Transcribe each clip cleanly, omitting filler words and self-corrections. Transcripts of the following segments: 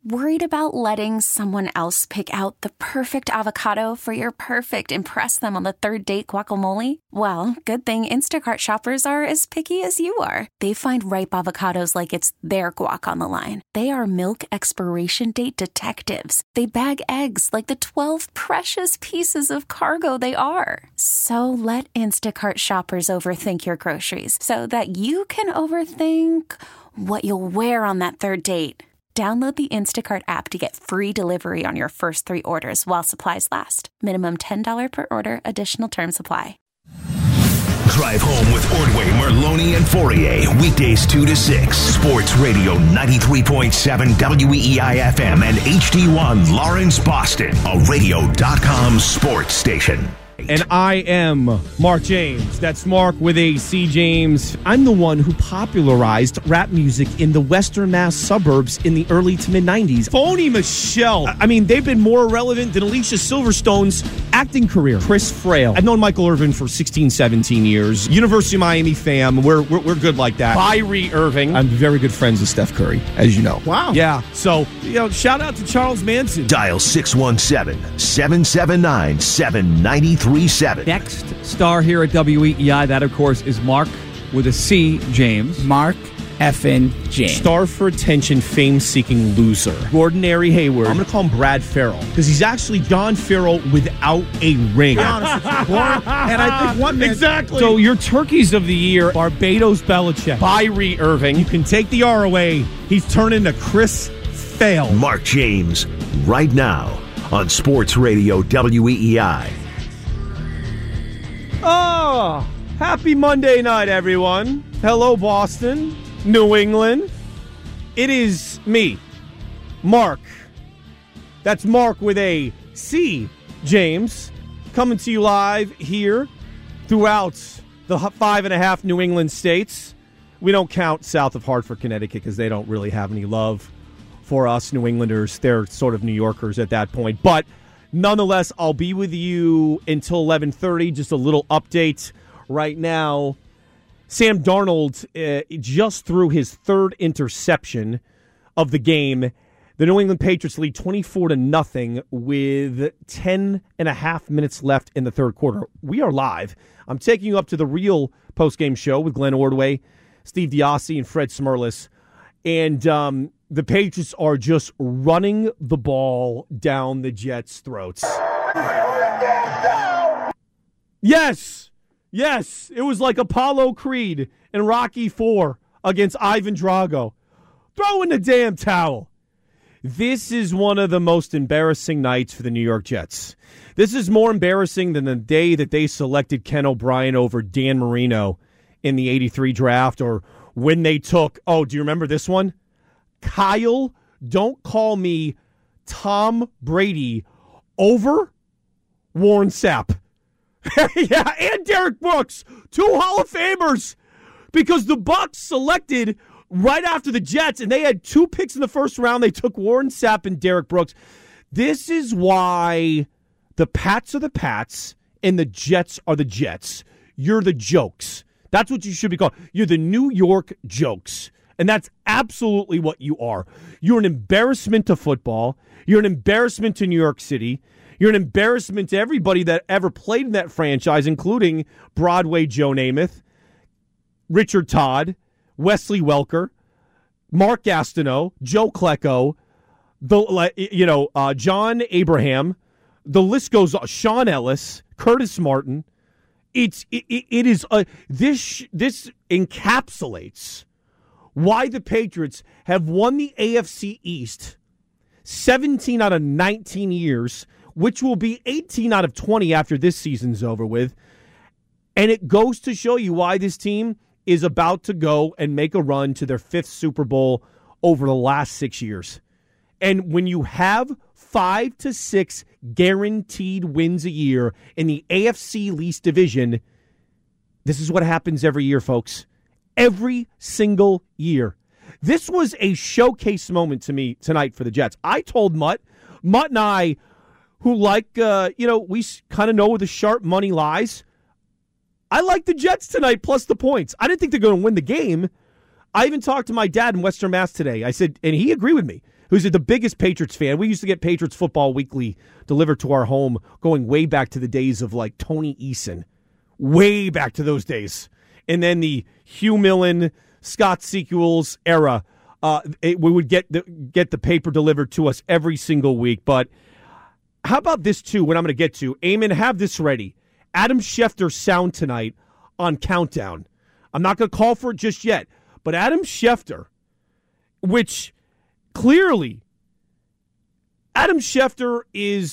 Worried about letting someone else pick out the perfect avocado for your perfect impress them on the third date guacamole? Well, good thing Instacart shoppers are as picky as you are. They find ripe avocados like it's their guac on the line. They are milk expiration date detectives. They bag eggs like the 12 precious pieces of cargo they are. So let Instacart shoppers overthink your groceries so that you can overthink what you'll wear on that third date. Download the Instacart app to get free delivery on your first 3 orders while supplies last. Minimum $10 per order. Additional terms apply. Drive home with Ordway, Merloni, and Fourier. Weekdays 2 to 6. Sports Radio 93.7 WEEI-FM and HD1 Lawrence, Boston. A radio.com sports station. And I am Mark James. That's Mark with a C. James. I'm the one who popularized rap music in the Western Mass suburbs in the early to mid-90s. Phony Michelle. I mean, they've been more relevant than Alicia Silverstone's acting career. Chris Frail. I've known Michael Irvin for 16, 17 years. University of Miami fam. We're good like that. Kyrie Irving. I'm very good friends with Steph Curry, as you know. Wow. Yeah. So, shout out to Charles Manson. Dial 617-779-7937. Next star here at WEEI, that of course is Mark with a C, James. Mark effing James. Star for attention, fame-seeking loser. Gordon Airy Hayward. I'm going to call him Brad Farrell because he's actually John Farrell without a ring. Be honest with you, and I think one man. Exactly. So your turkeys of the year, Barbados Belichick, Kyrie Irving. You can take the R away. He's turned into Chris Fail. Mark James, right now on Sports Radio WEEI. Oh, happy Monday night, everyone. Hello, Boston, New England. It is me, Mark. That's Mark with a C, James, coming to you live here throughout the 5.5 New England states. We don't count south of Hartford, Connecticut, because they don't really have any love for us New Englanders. They're sort of New Yorkers at that point. But nonetheless, I'll be with you until 11:30. Just a little update right now. Sam Darnold just threw his third interception of the game. The New England Patriots lead 24-0 with 10.5 minutes left in the third quarter. We are live. I'm taking you up to the real postgame show with Glenn Ordway, Steve Diassi, and Fred Smerlis. And the Patriots are just running the ball down the Jets' throats. Yes. It was like Apollo Creed and Rocky IV against Ivan Drago. Throw in the damn towel. This is one of the most embarrassing nights for the New York Jets. This is more embarrassing than the day that they selected Ken O'Brien over Dan Marino in the 83 draft, or when they took, do you remember this one? Kyle, don't call me Tom Brady over Warren Sapp. Yeah, and Derek Brooks, 2 Hall of Famers, because the Bucs selected right after the Jets, and they had 2 picks in the first round. They took Warren Sapp and Derek Brooks. This is why the Pats are the Pats and the Jets are the Jets. You're the jokes. That's what you should be called. You're the New York jokes. And that's absolutely what you are. You're an embarrassment to football. You're an embarrassment to New York City. You're an embarrassment to everybody that ever played in that franchise, including Broadway Joe Namath, Richard Todd, Wesley Welker, Mark Gastineau, Joe Klecko, John Abraham. The list goes on. Sean Ellis, Curtis Martin. This encapsulates why the Patriots have won the AFC East 17 out of 19 years, which will be 18 out of 20 after this season's over with. And it goes to show you why this team is about to go and make a run to their 5th Super Bowl over the last 6 years. And when you have 5 to 6 guaranteed wins a year in the AFC least division, this is what happens every year, folks. Every single year. This was a showcase moment to me tonight for the Jets. I told Mutt and I, who we kind of know where the sharp money lies. I like the Jets tonight plus the points. I didn't think they're going to win the game. I even talked to my dad in Western Mass today. I said, and he agreed with me. who's the biggest Patriots fan. We used to get Patriots Football Weekly delivered to our home going way back to the days of like Tony Eason. Way back to those days. And then the Hugh Millen, Scott Sequels era. We would get the paper delivered to us every single week. But how about this, too, what I'm going to get to? Eamon, have this ready. Adam Schefter sound tonight on Countdown. I'm not going to call for it just yet. But Adam Schefter, which clearly, Adam Schefter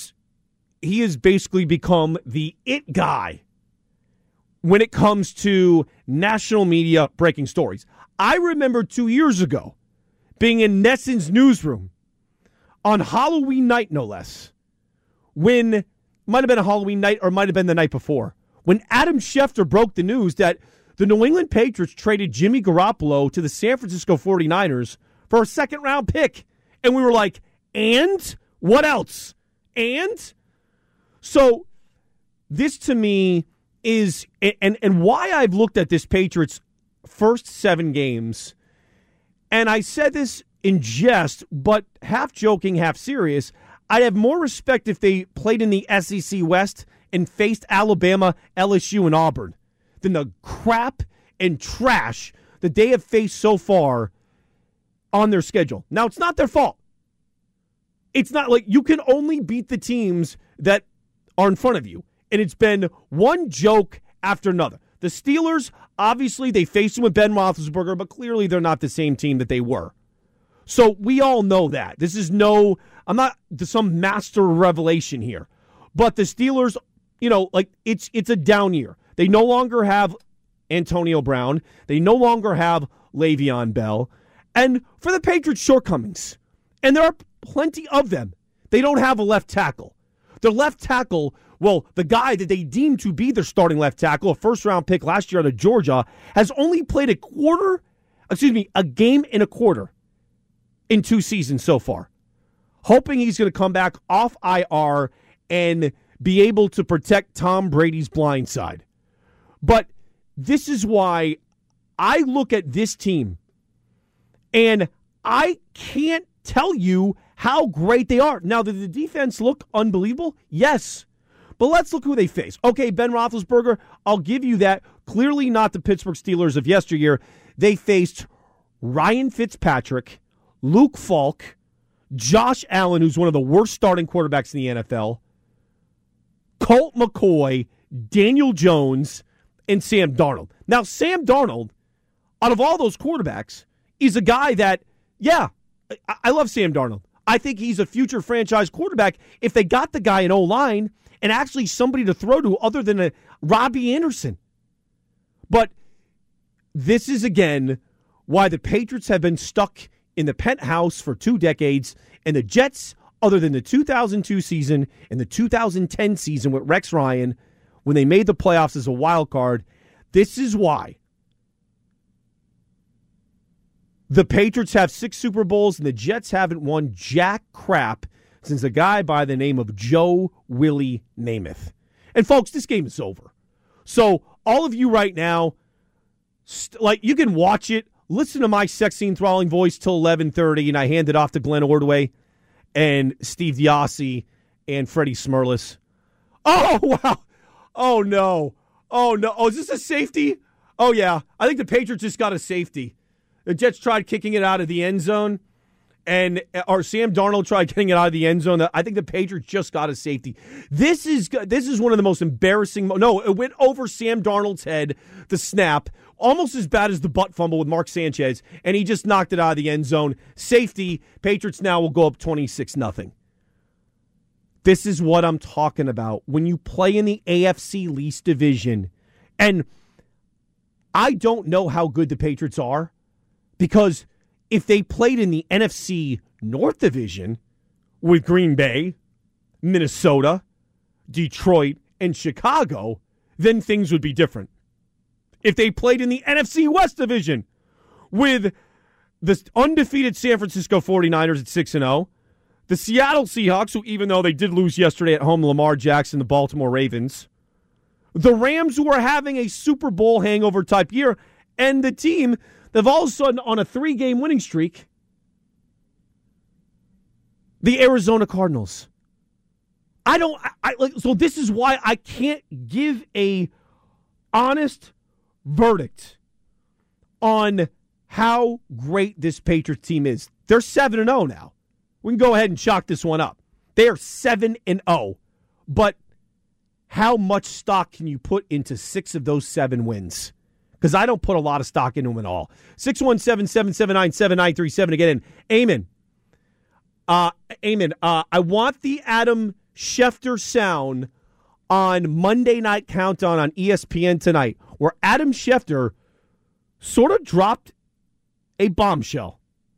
he has basically become the it guy when it comes to national media breaking stories. I remember 2 years ago being in Nesson's newsroom on Halloween night, no less, when, might have been a Halloween night or might have been the night before, when Adam Schefter broke the news that the New England Patriots traded Jimmy Garoppolo to the San Francisco 49ers for a second-round pick. And we were like, and? What else? And? So this to me is, and why I've looked at this Patriots' first 7 games, and I said this in jest, but half joking, half serious, I'd have more respect if they played in the SEC West and faced Alabama, LSU, and Auburn than the crap and trash that they have faced so far on their schedule. Now, it's not their fault. It's not like you can only beat the teams that are in front of you. And it's been one joke after another. The Steelers, obviously, they faced them with Ben Roethlisberger, but clearly they're not the same team that they were. So we all know that. This is I'm not some master revelation here. But the Steelers, it's a down year. They no longer have Antonio Brown. They no longer have Le'Veon Bell. And for the Patriots' shortcomings, and there are plenty of them, they don't have a left tackle. Their left tackle, well, the guy that they deem to be their starting left tackle, a first-round pick last year out of Georgia, has only played a game and a quarter in 2 seasons so far. Hoping he's going to come back off IR and be able to protect Tom Brady's blind side. But this is why I look at this team and I can't tell you how great they are. Now, did the defense look unbelievable? Yes. But let's look who they face. Okay, Ben Roethlisberger, I'll give you that. Clearly not the Pittsburgh Steelers of yesteryear. They faced Ryan Fitzpatrick, Luke Falk, Josh Allen, who's one of the worst starting quarterbacks in the NFL, Colt McCoy, Daniel Jones, and Sam Darnold. Now, Sam Darnold, out of all those quarterbacks, is a guy that, I love Sam Darnold. I think he's a future franchise quarterback if they got the guy in O-line and actually somebody to throw to other than a Robbie Anderson. But this is, again, why the Patriots have been stuck in the penthouse for 2 decades, and the Jets, other than the 2002 season and the 2010 season with Rex Ryan, when they made the playoffs as a wild card, this is why the Patriots have 6 Super Bowls and the Jets haven't won jack crap since a guy by the name of Joe Willie Namath. And folks, this game is over. So all of you right now, you can watch it, listen to my sexy enthralling voice till 11:30, and I hand it off to Glenn Ordway and Steve Diassi and Freddie Smerlis. Oh, wow. Oh, no. Oh, no. Oh, is this a safety? Oh, yeah. I think the Patriots just got a safety. The Jets tried kicking it out of the end zone, or Sam Darnold tried getting it out of the end zone. I think the Patriots just got a safety. This is one of the most embarrassing. No, it went over Sam Darnold's head, the snap, almost as bad as the butt fumble with Mark Sanchez, and he just knocked it out of the end zone. Safety. Patriots now will go up 26-0. This is what I'm talking about. When you play in the AFC least division, and I don't know how good the Patriots are, because if they played in the NFC North Division with Green Bay, Minnesota, Detroit, and Chicago, then things would be different. If they played in the NFC West Division with the undefeated San Francisco 49ers at 6-0, the Seattle Seahawks, who even though they did lose yesterday at home, Lamar Jackson, the Baltimore Ravens, the Rams, who are having a Super Bowl hangover type year, and the team that all of a sudden on a 3-game winning streak The Arizona Cardinals. So this is why I can't give a honest verdict on how great this Patriots team is. They're 7-0 now. We can go ahead and chalk this one up. They are 7-0. But how much stock can you put into 6 of those 7 wins? Because I don't put a lot of stock into them at all. 617-779-7937 again. And Eamon, I want the Adam Schefter sound on Monday Night Countdown on ESPN tonight, where Adam Schefter sort of dropped a bombshell.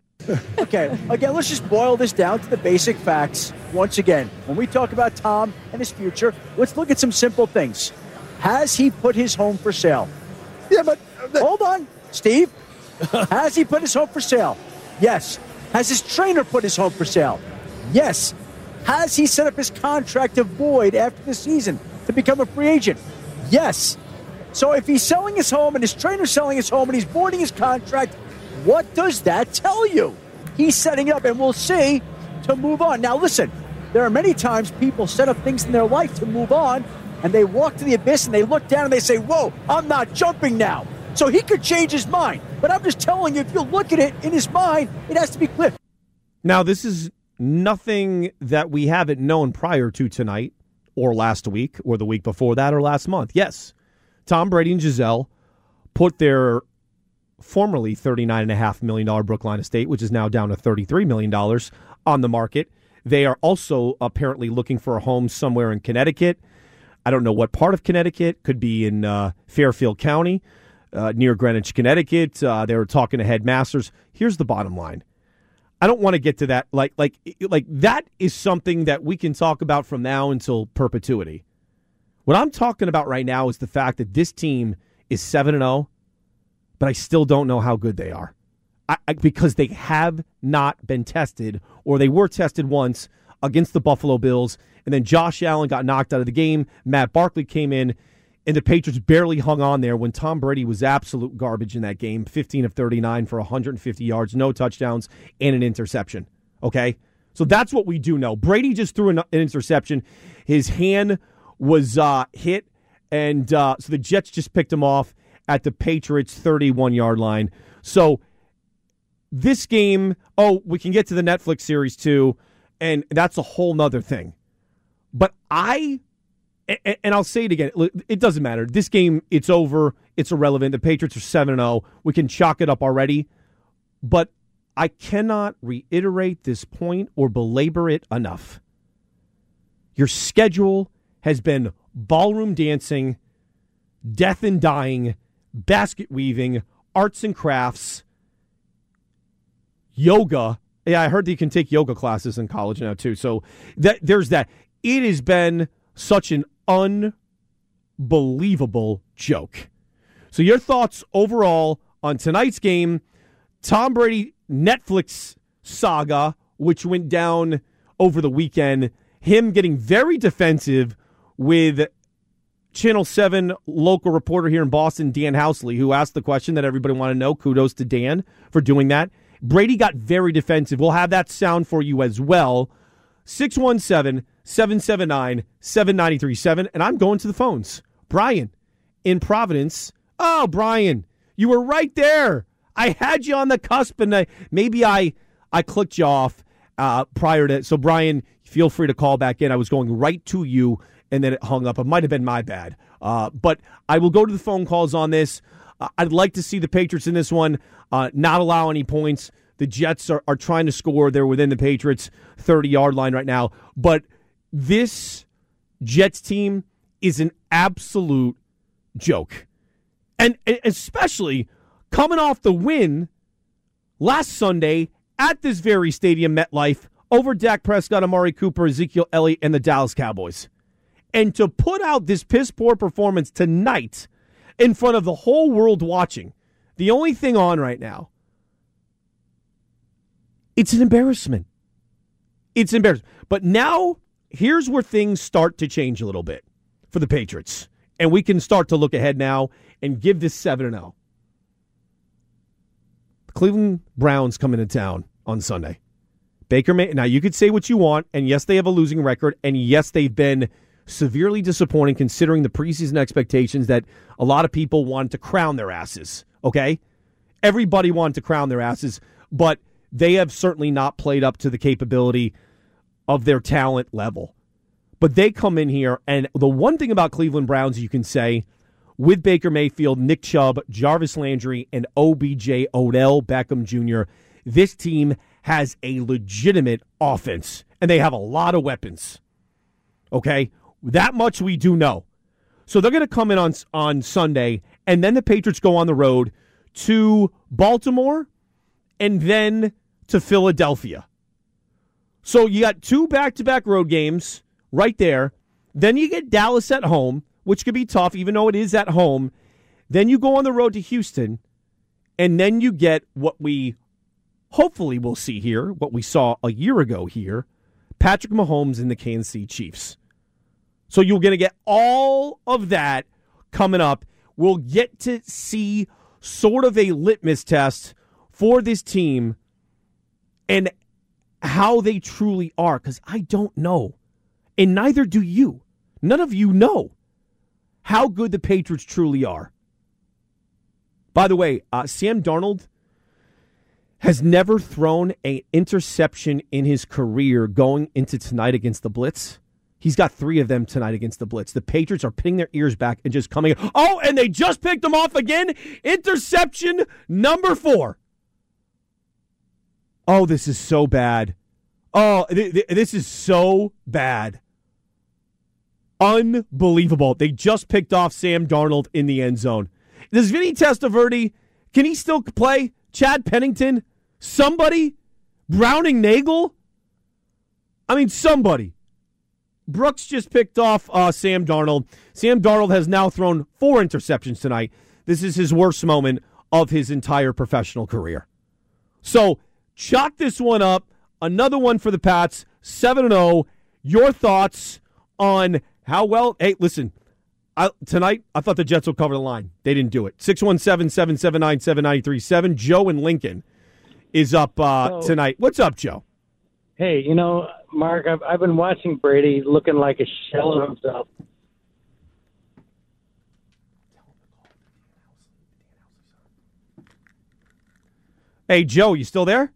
Okay, again, let's just boil this down to the basic facts. Once again, when we talk about Tom and his future, let's look at some simple things. Has he put his home for sale? Yeah, but... Hold on, Steve. Has he put his home for sale? Yes. Has his trainer put his home for sale? Yes. Has he set up his contract to void after the season to become a free agent? Yes. So if he's selling his home and his trainer's selling his home and he's voiding his contract, what does that tell you? He's setting it up, and we'll see, to move on. Now, listen, there are many times people set up things in their life to move on, and they walk to the abyss and they look down and they say, whoa, I'm not jumping now. So he could change his mind. But I'm just telling you, if you look at it in his mind, it has to be clear. Now, this is nothing that we haven't known prior to tonight or last week or the week before that or last month. Yes, Tom Brady and Giselle put their formerly $39.5 million Brookline estate, which is now down to $33 million, on the market. They are also apparently looking for a home somewhere in Connecticut. I don't know what part of Connecticut. Could be in Fairfield County, near Greenwich, Connecticut. They were talking to headmasters. Here's the bottom line. I don't want to get to that. Like that is something that we can talk about from now until perpetuity. What I'm talking about right now is the fact that this team is 7-0, but I still don't know how good they are. Because they have not been tested, or they were tested once against the Buffalo Bills, and then Josh Allen got knocked out of the game. Matt Barkley came in, and the Patriots barely hung on there when Tom Brady was absolute garbage in that game, 15 of 39 for 150 yards, no touchdowns, and an interception. Okay? So that's what we do know. Brady just threw an interception. His hand was hit, and so the Jets just picked him off at the Patriots' 31-yard line. So this game, we can get to the Netflix series too, and that's a whole nother thing. But I'll say it again, it doesn't matter. This game, it's over. It's irrelevant. The Patriots are 7-0. We can chalk it up already. But I cannot reiterate this point or belabor it enough. Your schedule has been ballroom dancing, death and dying, basket weaving, arts and crafts, yoga. Yeah, I heard that you can take yoga classes in college now too. So there's that. It has been such an unbelievable joke. So your thoughts overall on tonight's game, Tom Brady Netflix saga, which went down over the weekend, him getting very defensive with Channel 7 local reporter here in Boston, Dan Housley, who asked the question that everybody wanted to know. Kudos to Dan for doing that. Brady got very defensive. We'll have that sound for you as well. 617-779-7937. And I'm going to the phones. Brian in Providence. Oh, Brian, you were right there. I had you on the cusp, and maybe I clicked you off prior to. So, Brian, feel free to call back in. I was going right to you, and then it hung up. It might have been my bad. But I will go to the phone calls on this. I'd like to see the Patriots in this one not allow any points. The Jets are trying to score. They're within the Patriots' 30-yard line right now. But this Jets team is an absolute joke. And especially coming off the win last Sunday at this very stadium, MetLife, over Dak Prescott, Amari Cooper, Ezekiel Elliott, and the Dallas Cowboys. And to put out this piss-poor performance tonight in front of the whole world watching, the only thing on right now, it's an embarrassment. It's embarrassing. But now, here's where things start to change a little bit for the Patriots. And we can start to look ahead now and give this 7-0. The Cleveland Browns come into town on Sunday. Baker May, now you could say what you want, and yes, they have a losing record, and yes, they've been severely disappointing considering the preseason expectations that a lot of people wanted to crown their asses, okay? Everybody wanted to crown their asses, but they have certainly not played up to the capability of their talent level. But they come in here, and the one thing about Cleveland Browns you can say, with Baker Mayfield, Nick Chubb, Jarvis Landry, and OBJ, Odell Beckham Jr., this team has a legitimate offense, and they have a lot of weapons. Okay? That much we do know. So they're going to come in on Sunday, and then the Patriots go on the road to Baltimore and then to Philadelphia. So you got 2 back-to-back road games right there. Then you get Dallas at home, which could be tough, even though it is at home. Then you go on the road to Houston, and then you get what we hopefully will see here, what we saw a year ago here, Patrick Mahomes and the Kansas City Chiefs. So you're going to get all of that coming up. We'll get to see sort of a litmus test for this team and how they truly are, because I don't know, and neither do you. None of you know how good the Patriots truly are. By the way, Sam Darnold has never thrown an interception in his career going into tonight against the Blitz. He's got 3 of them tonight against the Blitz. The Patriots are pinning their ears back and just coming. Oh, and they just picked him off again. Interception number 4. Oh, this is so bad. Oh, this is so bad. Unbelievable. They just picked off Sam Darnold in the end zone. Does Vinny Testaverde, can he still play? Chad Pennington? Somebody? Browning Nagel? I mean, somebody. Brooks just picked off Sam Darnold. Sam Darnold has now thrown 4 interceptions tonight. This is his worst moment of his entire professional career. So, chalk this one up. Another one for the Pats, 7-0. Your thoughts on how well... Hey, listen, tonight I thought the Jets would cover the line. They didn't do it. 617-779-7937. Joe in Lincoln is up tonight. What's up, Joe? Hey, Mark, I've been watching Brady looking like a shell of himself. Hey, Joe, you still there?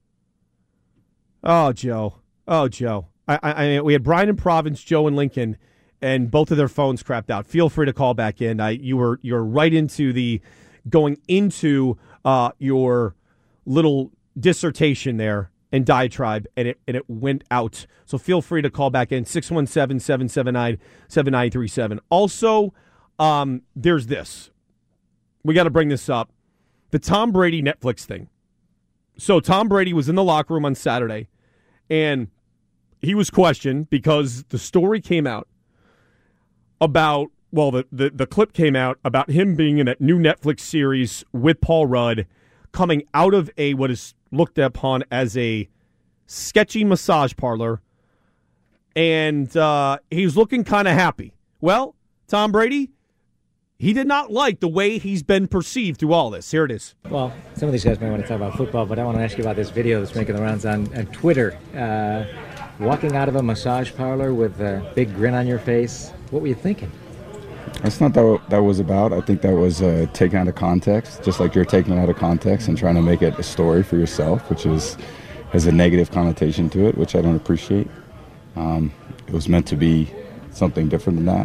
Oh, Joe. We had Brian in Providence, Joe in Lincoln, and both of their phones crapped out. Feel free to call back in. You're right into the going into your little dissertation there and diatribe, and it went out. So feel free to call back in, 617-779-7937. Also, there's this. We got to bring this up. The Tom Brady Netflix thing. So Tom Brady was in the locker room on Saturday, and he was questioned because the story came out about, well, the clip came out about him being in a new Netflix series with Paul Rudd, coming out of what is looked upon as a sketchy massage parlor, and he's looking kind of happy. Well, Tom Brady, he did not like the way he's been perceived through all this. Here it is. Well, some of these guys may want to talk about football, but I want to ask you about this video that's making the rounds on Twitter. Walking out of a massage parlor with a big grin on your face. What were you thinking? That's not what that was about. I think that was taken out of context, just like you're taking it out of context and trying to make it a story for yourself, which has a negative connotation to it, which I don't appreciate. It was meant to be something different than that.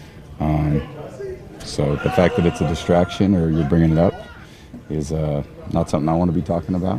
So the fact that it's a distraction or you're bringing it up is not something I want to be talking about.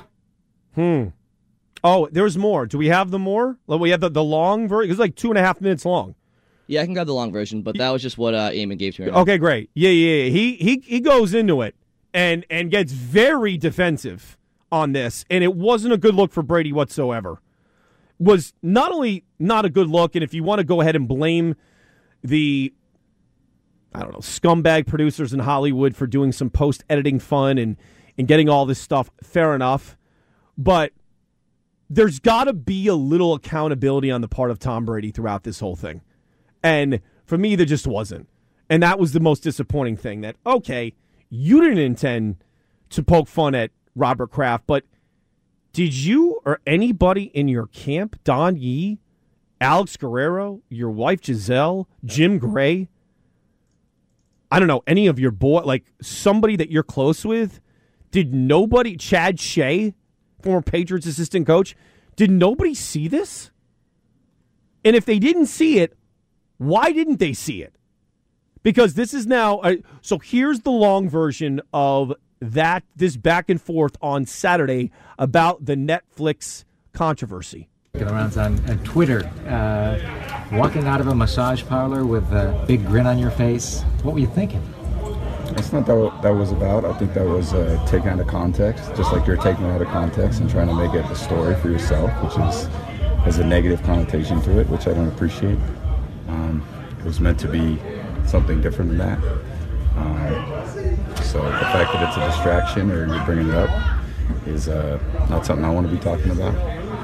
Oh, there's more. Do we have the more? We have the long version. It's like 2.5 minutes long. Yeah, I can grab the long version, but that was just what Eamon gave to me. Right okay, great. Yeah. He goes into it and gets very defensive on this, and it wasn't a good look for Brady whatsoever. Was not only not a good look, and if you want to go ahead and blame the, I don't know, scumbag producers in Hollywood for doing some post-editing fun and getting all this stuff, fair enough. But there's got to be a little accountability on the part of Tom Brady throughout this whole thing. And for me, there just wasn't. And that was the most disappointing thing, that, okay, you didn't intend to poke fun at Robert Kraft, but Did you or anybody in your camp, Don Yee, Alex Guerrero, your wife Giselle, Jim Gray, I don't know, any of your like somebody that you're close with, did nobody, Chad Shea, former Patriots assistant coach, did nobody see this? And if they didn't see it, why didn't they see it? Because this is now, so here's the long version of this back and forth on Saturday about the Netflix controversy. Around on Twitter, walking out of a massage parlor with a big grin on your face. What were you thinking? That's not what that was about. I think that was taken out of context, just like you're taking it out of context and trying to make it a story for yourself, which has a negative connotation to it, which I don't appreciate. It was meant to be something different than that. So the fact that it's a distraction or you're bringing it up is not something I want to be talking about.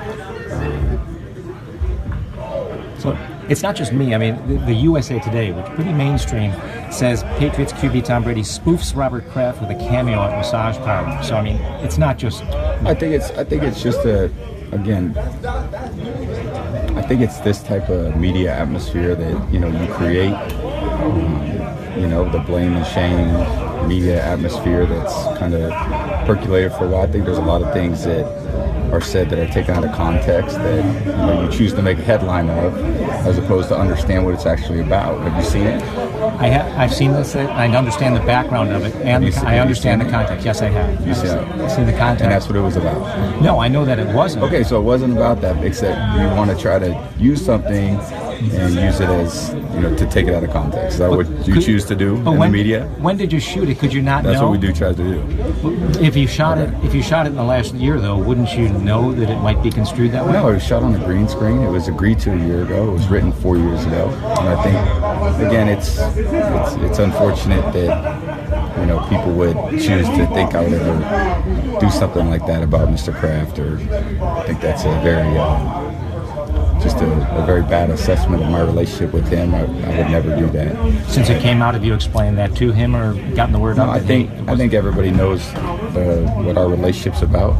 So it's not just me. I mean, the USA Today, which is pretty mainstream, says Patriots QB Tom Brady spoofs Robert Kraft with a cameo at massage parlor. So I mean, it's not just. I think it's just I think it's this type of media atmosphere that you create. The blame and shame media atmosphere that's kind of percolated for a while. I think there's a lot of things that are said that are taken out of context that you choose to make a headline of, as opposed to understand what it's actually about. Have you seen it? I've seen this. I understand the background of it, and I understand the context. Yes, I have. You see it? I've seen the context. And that's what it was about? No, I know that it wasn't. Okay, so it wasn't about that, except you want to try to use something and use it as, to take it out of context. Is that what you choose to do in the media? When did you shoot it? Could you not know? That's what we do try to do. If you shot it in the last year, though, wouldn't you know that it might be construed that way? No, it was shot on a green screen. It was agreed to a year ago. It was written 4 years ago. And I think, again, it's unfortunate that people would choose to think I would ever do something like that about Mr. Kraft. Or I think that's a very a very bad assessment of my relationship with him. I would never do that. Since it came out, have you explained that to him or gotten the word out? I think everybody knows what our relationship's about.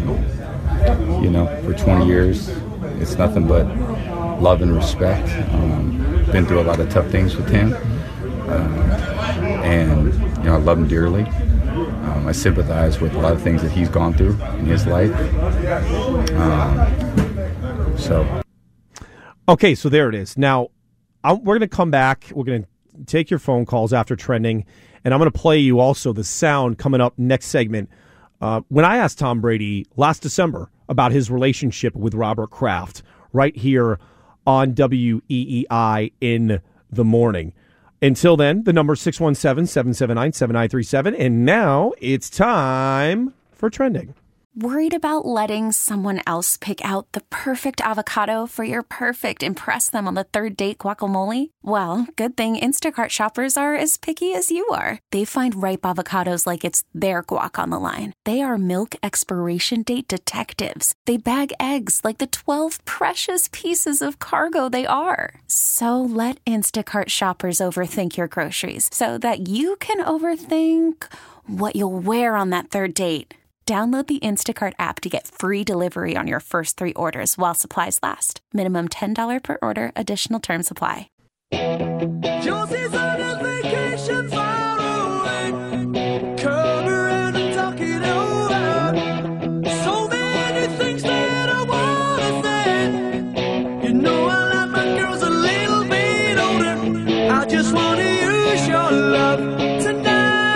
For 20 years, it's nothing but love and respect. Been through a lot of tough things with him, and I love him dearly. I sympathize with a lot of things that he's gone through in his life. Okay, so there it is. Now, we're going to come back. We're going to take your phone calls after trending, and I'm going to play you also the sound coming up next segment. When I asked Tom Brady last December about his relationship with Robert Kraft right here on WEEI in the morning. Until then, the number 617-779-7937, and now it's time for trending. Worried about letting someone else pick out the perfect avocado for your perfect impress them on the third date guacamole? Well, good thing Instacart shoppers are as picky as you are. They find ripe avocados like it's their guac on the line. They are milk expiration date detectives. They bag eggs like the 12 precious pieces of cargo they are. So let Instacart shoppers overthink your groceries so that you can overthink what you'll wear on that third date. Download the Instacart app to get free delivery on your first 3 orders while supplies last. Minimum $10 per order. Additional terms apply. Josie's on a vacation far away. Come around and talk it over. So many things that I want to say. I like my girls a little bit older. I just want to use your love tonight.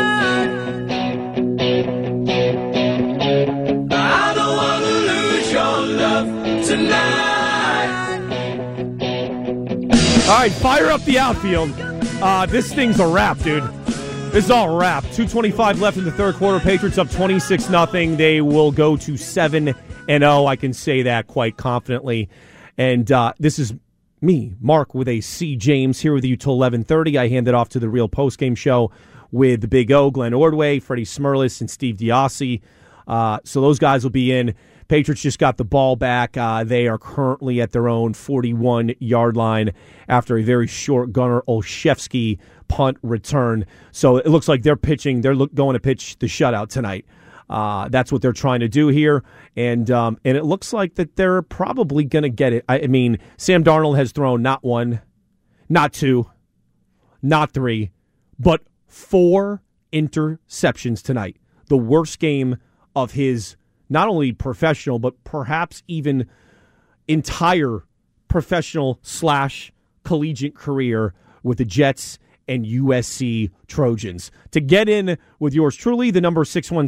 All right, fire up the outfield. This thing's a wrap, dude. This is all a wrap. 2:25 left in the third quarter. Patriots up 26-0. They will go to 7-0. I can say that quite confidently. And this is me, Mark, with a C. James, here with you till 11:30. I hand it off to the real postgame show with the Big O, Glenn Ordway, Freddie Smerlis, and Steve Diassi. So those guys will be in. Patriots just got the ball back. They are currently at their own 41-yard line after a very short Gunnar Olszewski punt return. So it looks like they're pitching. They're going to pitch the shutout tonight. That's what they're trying to do here, and it looks like that they're probably going to get it. I mean, Sam Darnold has thrown not one, not two, not three, but 4 interceptions tonight. The worst game of his not only professional, but perhaps even entire professional / collegiate career with the Jets and USC Trojans. To get in with yours truly, the number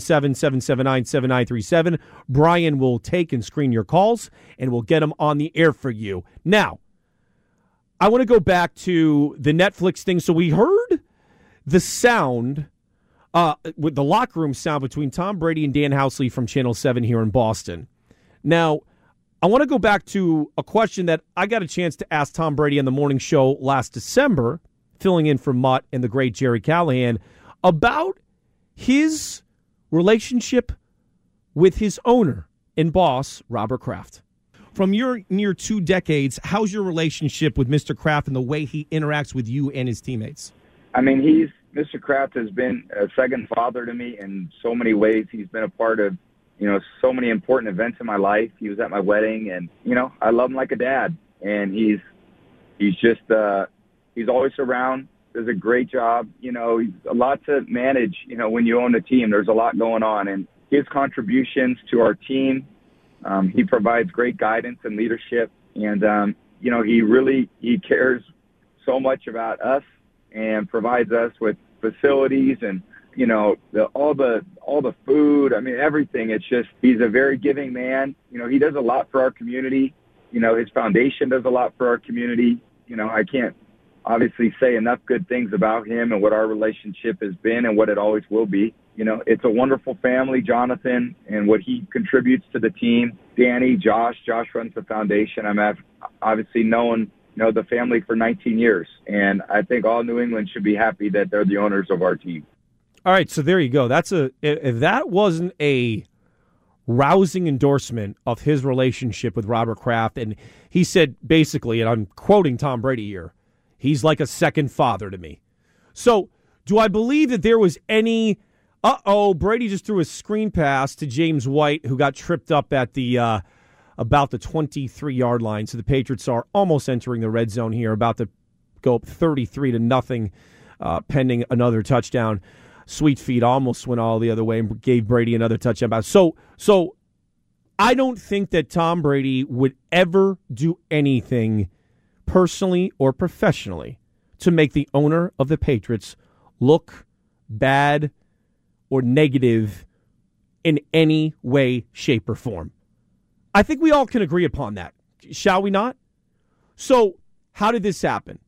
617-779-7937. Brian will take and screen your calls, and we'll get them on the air for you. Now, I want to go back to the Netflix thing. So we heard the sound, with the locker room sound between Tom Brady and Dan Housley from Channel 7 here in Boston. Now, I want to go back to a question that I got a chance to ask Tom Brady on the morning show last December, filling in for Mutt and the great Jerry Callahan, about his relationship with his owner and boss, Robert Kraft. From your near 2 decades, how's your relationship with Mr. Kraft and the way he interacts with you and his teammates? I mean, Mr. Kraft has been a second father to me in so many ways. He's been a part of, so many important events in my life. He was at my wedding, and, I love him like a dad. And he's just, he's always around, does a great job. He's a lot to manage, when you own a team. There's a lot going on. And his contributions to our team, he provides great guidance and leadership. And, he cares so much about us and provides us with facilities and, all the food. I mean, everything. It's just, he's a very giving man. He does a lot for our community. His foundation does a lot for our community. I can't obviously say enough good things about him and what our relationship has been and what it always will be. It's a wonderful family, Jonathan, and what he contributes to the team. Danny, Josh runs the foundation. I've obviously known the family for 19 years, and I think all New England should be happy that they're the owners of our team. All right, so there you go. If that wasn't a rousing endorsement of his relationship with Robert Kraft, and he said basically, and I'm quoting Tom Brady here, he's like a second father to me. So do I believe that there was any, Brady just threw a screen pass to James White, who got tripped up at the about the 23-yard line. So the Patriots are almost entering the red zone here, about to go up 33-0, pending another touchdown. Sweet feet almost went all the other way and gave Brady another touchdown. So I don't think that Tom Brady would ever do anything personally or professionally to make the owner of the Patriots look bad or negative in any way, shape, or form. I think we all can agree upon that, shall we not? So how did this happen?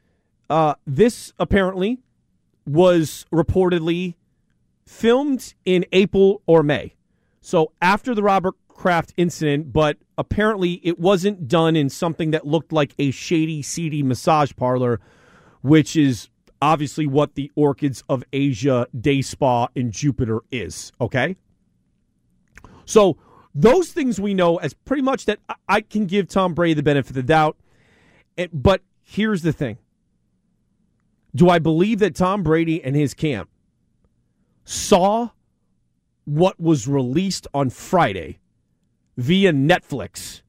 This apparently was reportedly filmed in April or May. So after the Robert Kraft incident, but apparently it wasn't done in something that looked like a shady, seedy massage parlor, which is obviously what the Orchids of Asia Day Spa in Jupiter is, okay? So those things we know as pretty much that I can give Tom Brady the benefit of the doubt. But here's the thing. Do I believe that Tom Brady and his camp saw what was released on Friday via Netflix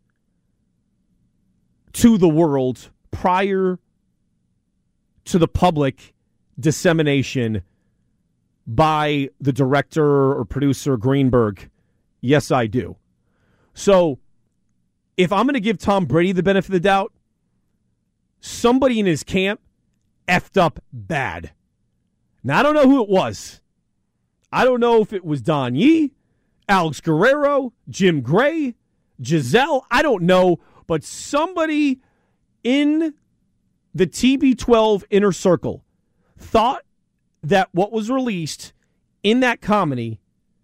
to the world prior to the public dissemination by the director or producer Greenberg? Yes, I do. So if I'm going to give Tom Brady the benefit of the doubt, somebody in his camp effed up bad. Now, I don't know who it was. I don't know if it was Don Yee, Alex Guerrero, Jim Gray, Giselle. I don't know, but somebody in the TB12 inner circle thought that what was released in that comedy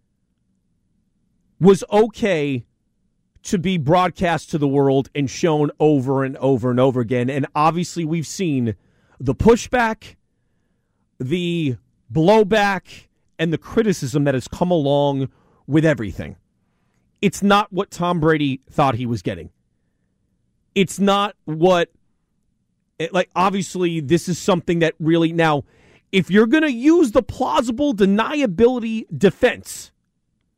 was okay to be broadcast to the world and shown over and over and over again. And obviously we've seen the pushback, the blowback, and the criticism that has come along with everything. It's not what Tom Brady thought he was getting. It's not what, obviously this is something that really, now, if you're going to use the plausible deniability defense,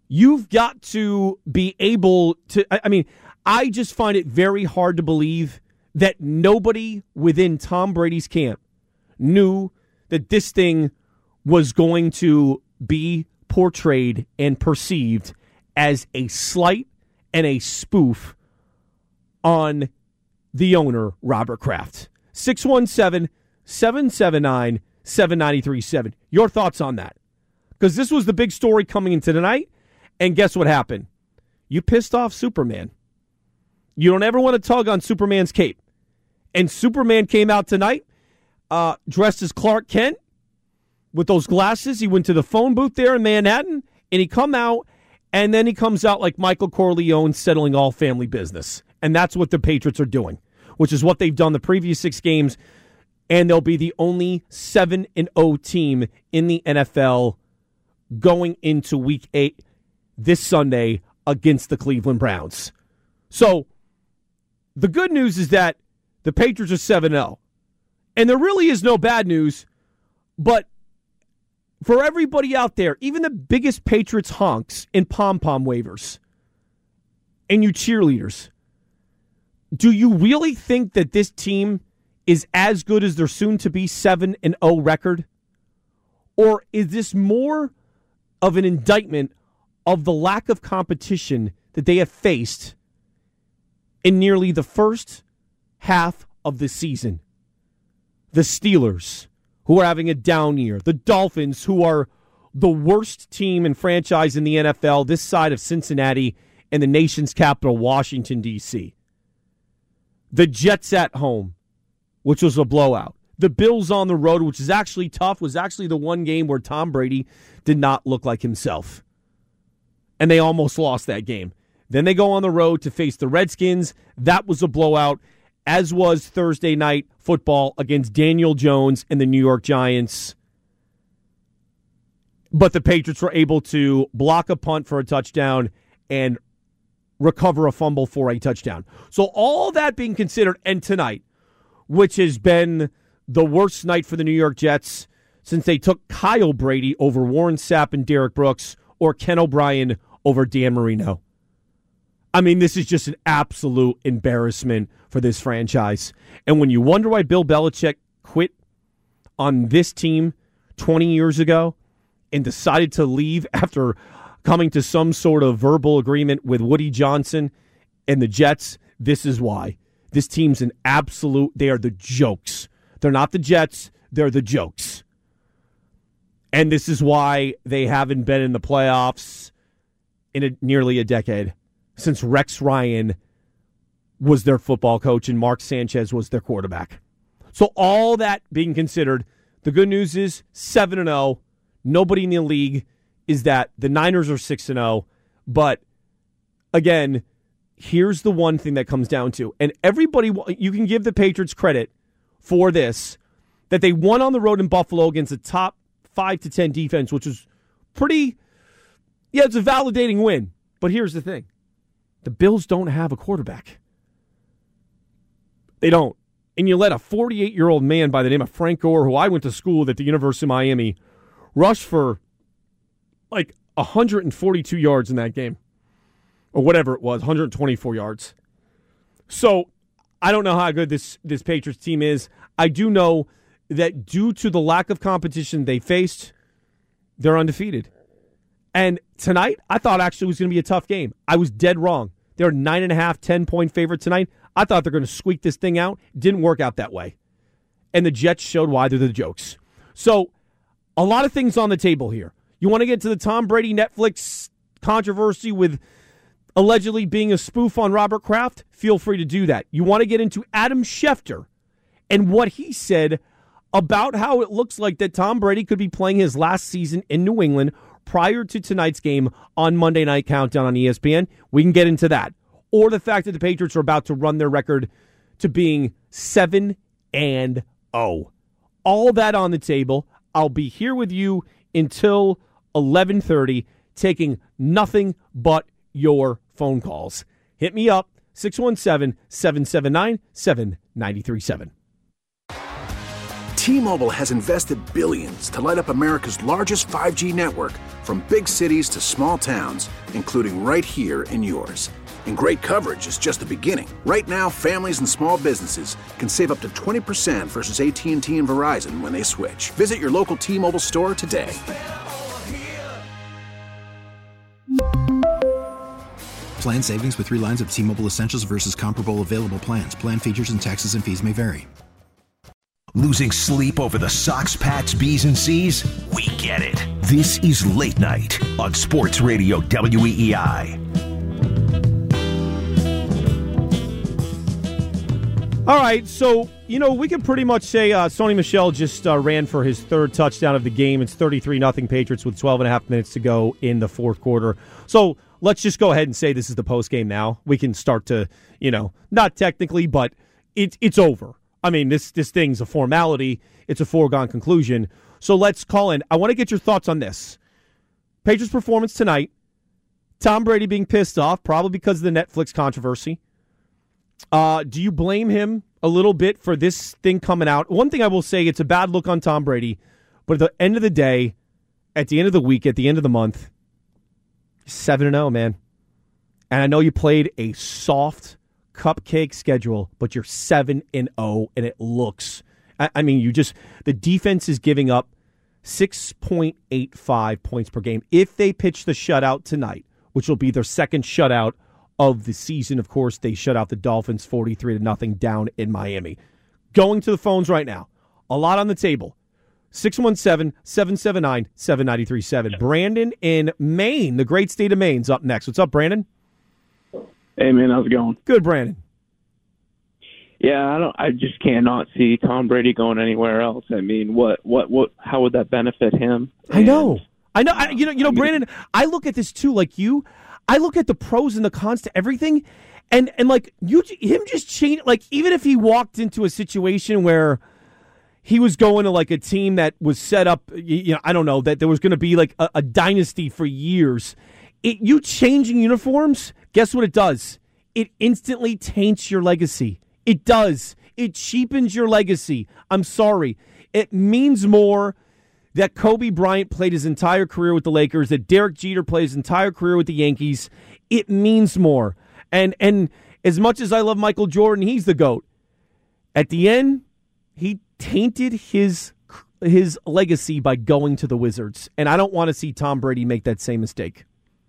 You've got to be able to, I just find it very hard to believe that nobody within Tom Brady's camp knew that this thing was going to be portrayed and perceived as a slight and a spoof on the owner, Robert Kraft. 617-779-7937. Your thoughts on that? Because this was the big story coming into tonight, and guess what happened? You pissed off Superman. You don't ever want to tug on Superman's cape. And Superman came out tonight dressed as Clark Kent with those glasses. He went to the phone booth there in Manhattan, and he come out, and then he comes out like Michael Corleone settling all family business. And that's what the Patriots are doing, which is what they've done the previous 6 games, and they'll be the only 7-0 team in the NFL going into Week 8 this Sunday against the Cleveland Browns. So the good news is that the Patriots are 7-0. And there really is no bad news, but for everybody out there, even the biggest Patriots honks and pom-pom wavers, and you cheerleaders, do you really think that this team is as good as their soon-to-be 7-0 record? Or is this more of an indictment of the lack of competition that they have faced in nearly the first half of the season? The Steelers, who are having a down year. The Dolphins, who are the worst team and franchise in the NFL this side of Cincinnati and the nation's capital, Washington, D.C. The Jets at home, which was a blowout. The Bills on the road, which is actually tough, was actually the one game where Tom Brady did not look like himself. And they almost lost that game. Then they go on the road to face the Redskins. That was a blowout, as was Thursday night football against Daniel Jones and the New York Giants. But the Patriots were able to block a punt for a touchdown and recover a fumble for a touchdown. So all that being considered, and tonight, which has been the worst night for the New York Jets since they took Kyle Brady over Warren Sapp and Derek Brooks, or Ken O'Brien over Dan Marino. I mean, this is just an absolute embarrassment for this franchise. And when you wonder why Bill Belichick quit on this team 20 years ago and decided to leave after coming to some sort of verbal agreement with Woody Johnson and the Jets, this is why. This team's an absolute, they are the jokes. They're not the Jets, they're the jokes. And this is why they haven't been in the playoffs in nearly a decade, since Rex Ryan was their football coach and Mark Sanchez was their quarterback. So all that being considered, the good news is 7-0. Nobody in the league is that. The Niners are 6-0. But again, here's the one thing that comes down to, and everybody, you can give the Patriots credit for this, that they won on the road in Buffalo against a top 5 to 10 defense, which was pretty, it's a validating win. But here's the thing. The Bills don't have a quarterback. They don't. And you let a 48-year-old man by the name of Frank Gore, who I went to school at the University of Miami, rush for like 142 yards in that game. Or whatever it was, 124 yards. So I don't know how good this Patriots team is. I do know that due to the lack of competition they faced, they're undefeated. And tonight, I thought actually it was going to be a tough game. I was dead wrong. They're 9.5, 10-point favorite tonight. I thought they're going to squeak this thing out. Didn't work out that way. And the Jets showed why they're the jokes. So, a lot of things on the table here. You want to get to the Tom Brady Netflix controversy with allegedly being a spoof on Robert Kraft? Feel free to do that. You want to get into Adam Schefter and what he said about how it looks like that Tom Brady could be playing his last season in New England prior to tonight's game on Monday Night Countdown on ESPN. We can get into that. Or the fact that the Patriots are about to run their record to being 7-0. All that on the table. I'll be here with you until 11:30, taking nothing but your phone calls. Hit me up, 617-779-7937. T-Mobile has invested billions to light up America's largest 5G network, from big cities to small towns, including right here in yours. And great coverage is just the beginning. Right now, families and small businesses can save up to 20% versus AT&T and Verizon when they switch. Visit your local T-Mobile store today. Plan savings with 3 lines of T-Mobile Essentials versus comparable available plans. Plan features and taxes and fees may vary. Losing sleep over the Sox, Pats, B's, and C's? We get it. This is Late Night on Sports Radio WEEI. All right, so, we can pretty much say Sony Michel just ran for his 3rd touchdown of the game. It's 33-0 Patriots with 12 and a half minutes to go in the 4th quarter. So let's just go ahead and say this is the postgame now. We can start to, not technically, but it's over. I mean, this thing's a formality. It's a foregone conclusion. So let's call in. I want to get your thoughts on this. Patriots' performance tonight. Tom Brady being pissed off, probably because of the Netflix controversy. Do you blame him a little bit for this thing coming out? One thing I will say, it's a bad look on Tom Brady, but at the end of the day, at the end of the week, at the end of the month, 7-0, man. And I know you played a soft cupcake schedule, but you're 7-0, and it looks, I mean, the defense is giving up 6.85 points per game. If they pitch the shutout tonight, which will be their 2nd shutout of the season. Of course, they shut out the Dolphins 43-0 down in Miami. Going to the phones right now. A lot on the table. 617-779-7937. Brandon in Maine, the great state of Maine's up next. What's up, Brandon? Hey, man, how's it going? Good, Brandon. Yeah, I just cannot see Tom Brady going anywhere else. I mean, how would that benefit him? I know. Brandon, I look at this too, like you. I look at the pros and the cons to everything, and like him just change. Like, even if he walked into a situation where he was going to like a team that was set up, I don't know, that there was going to be like a dynasty for years. You changing uniforms, guess what it does? It instantly taints your legacy. It does. It cheapens your legacy. I'm sorry. It means more that Kobe Bryant played his entire career with the Lakers, that Derek Jeter played his entire career with the Yankees. It means more. And as much as I love Michael Jordan, he's the GOAT. At the end, he tainted his legacy by going to the Wizards. And I don't want to see Tom Brady make that same mistake.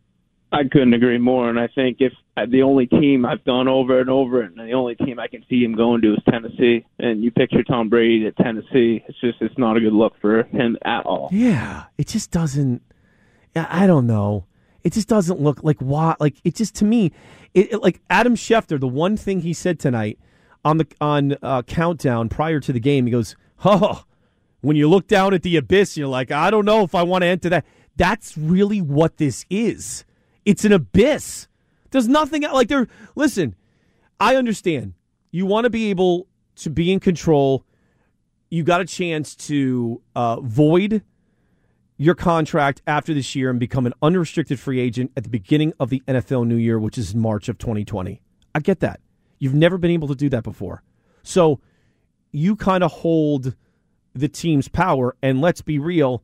I couldn't agree more, and I think if the only team I've gone over and over, and the only team I can see him going to is Tennessee, and you picture Tom Brady at Tennessee, it's not a good look for him at all. Yeah, it just doesn't. I don't know. It just doesn't look like why. Like, it just, to me, like Adam Schefter, the one thing he said tonight on Countdown prior to the game, he goes, "Oh, when you look down at the abyss, you're like, I don't know if I want to enter that." That's really what this is. It's an abyss. There's nothing like there. Listen, I understand. You want to be able to be in control. You got a chance to void your contract after this year and become an unrestricted free agent at the beginning of the NFL new year, which is March of 2020. I get that. You've never been able to do that before. So you kind of hold the team's power, and let's be real,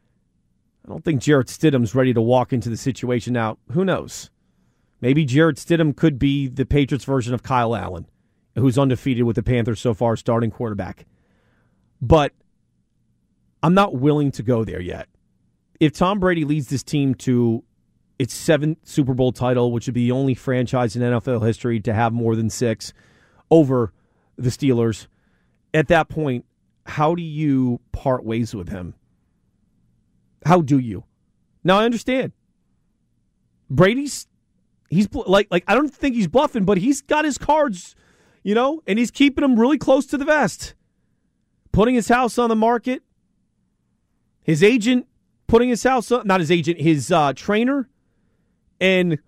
I don't think Jarrett Stidham's ready to walk into the situation. Now, who knows? Maybe Jarrett Stidham could be the Patriots version of Kyle Allen, who's undefeated with the Panthers so far, starting quarterback. But I'm not willing to go there yet. If Tom Brady leads this team to its 7th Super Bowl title, which would be the only franchise in NFL history to have more than 6 over the Steelers, at that point, how do you part ways with him? How do you? Now, I understand. Brady's, he's like I don't think he's bluffing, but he's got his cards, and he's keeping them really close to the vest. Putting his house on the market. His agent putting his house on, not his agent, his trainer and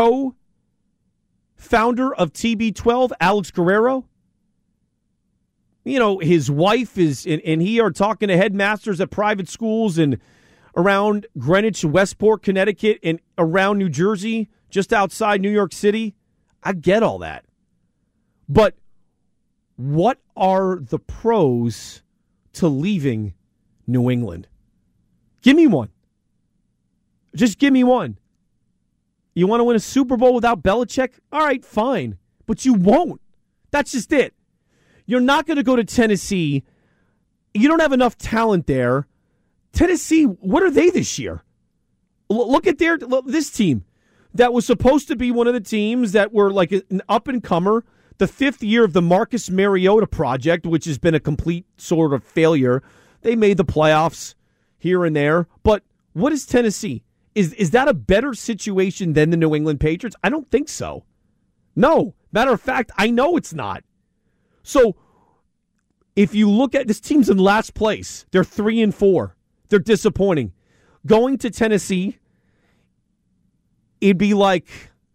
co-founder of TB12, Alex Guerrero. His wife is, and he are talking to headmasters at private schools and around Greenwich, Westport, Connecticut, and around New Jersey, just outside New York City. I get all that. But what are the pros to leaving New England? Give me one. Just give me one. You want to win a Super Bowl without Belichick? All right, fine. But you won't. That's just it. You're not going to go to Tennessee. You don't have enough talent there. Tennessee, what are they this year? Look at this team that was supposed to be one of the teams that were like an up-and-comer, the 5th year of the Marcus Mariota project, which has been a complete sort of failure. They made the playoffs here and there. But what is Tennessee? Is that a better situation than the New England Patriots? I don't think so. No. Matter of fact, I know it's not. So if you look at this team's in last place, they're 3-4. They're disappointing. Going to Tennessee, it'd be like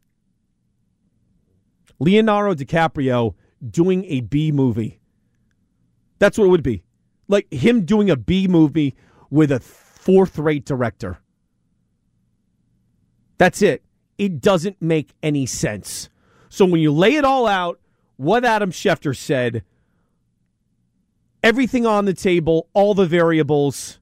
Leonardo DiCaprio doing a B movie. That's what it would be. Like him doing a B movie with a 4th-rate director. That's it. It doesn't make any sense. So when you lay it all out, what Adam Schefter said, everything on the table, all the variables.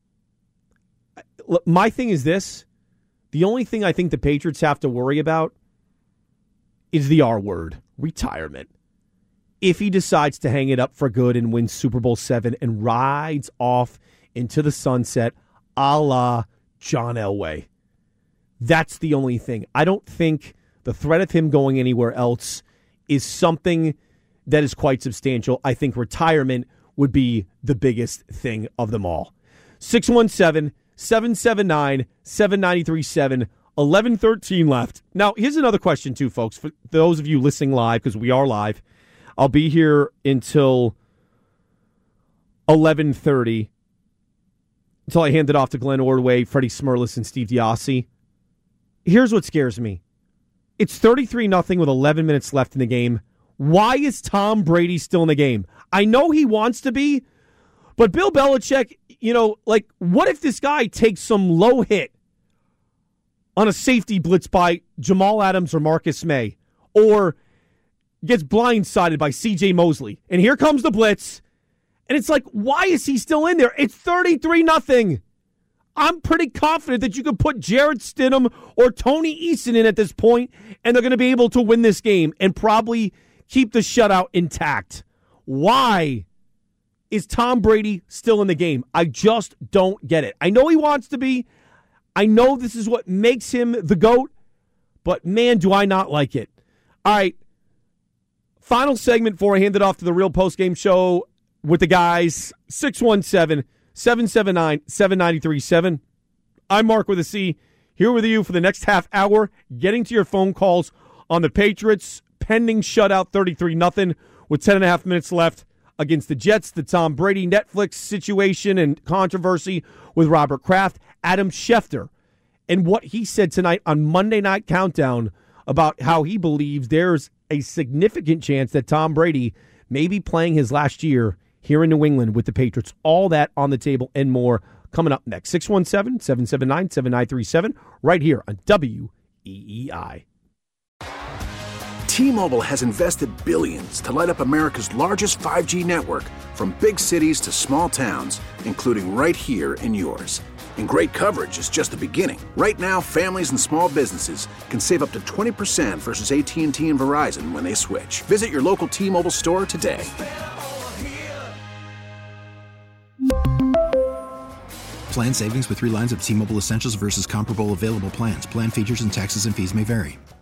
My thing is this. The only thing I think the Patriots have to worry about is the R word, retirement. If he decides to hang it up for good and win Super Bowl 7 and rides off into the sunset a la John Elway. That's the only thing. I don't think the threat of him going anywhere else is something that is quite substantial. I think retirement would be the biggest thing of them all. 617-779-7937, 11:13 left. Now, here's another question, too, folks. For those of you listening live, because we are live, I'll be here until 11:30, until I hand it off to Glenn Ordway, Freddie Smirlis, and Steve Diassi. Here's what scares me. It's 33-0 with 11 minutes left in the game. Why is Tom Brady still in the game? I know he wants to be, but Bill Belichick, what if this guy takes some low hit on a safety blitz by Jamal Adams or Marcus May, or gets blindsided by C.J. Mosley, and here comes the blitz, and it's like, why is he still in there? It's 33-0. I'm pretty confident that you could put Jarrett Stidham or Tony Eason in at this point, and they're going to be able to win this game and probably keep the shutout intact. Why is Tom Brady still in the game? I just don't get it. I know he wants to be. I know this is what makes him the GOAT, but man, do I not like it. All right, final segment before I hand it off to the Real Postgame Show with the guys, 617-779-7937. I'm Mark with a C, here with you for the next half hour, getting to your phone calls on the Patriots' pending shutout 33-0 with 10.5 minutes left against the Jets, the Tom Brady Netflix situation and controversy with Robert Kraft, Adam Schefter, and what he said tonight on Monday Night Countdown about how he believes there's a significant chance that Tom Brady may be playing his last year here in New England with the Patriots. All that on the table and more coming up next. 617-779-7937 right here on WEEI. T-Mobile has invested billions to light up America's largest 5G network, from big cities to small towns, including right here in yours. And great coverage is just the beginning. Right now, families and small businesses can save up to 20% versus AT&T and Verizon when they switch. Visit your local T-Mobile store today. Plan savings with 3 lines of T-Mobile Essentials versus comparable available plans. Plan features and taxes and fees may vary.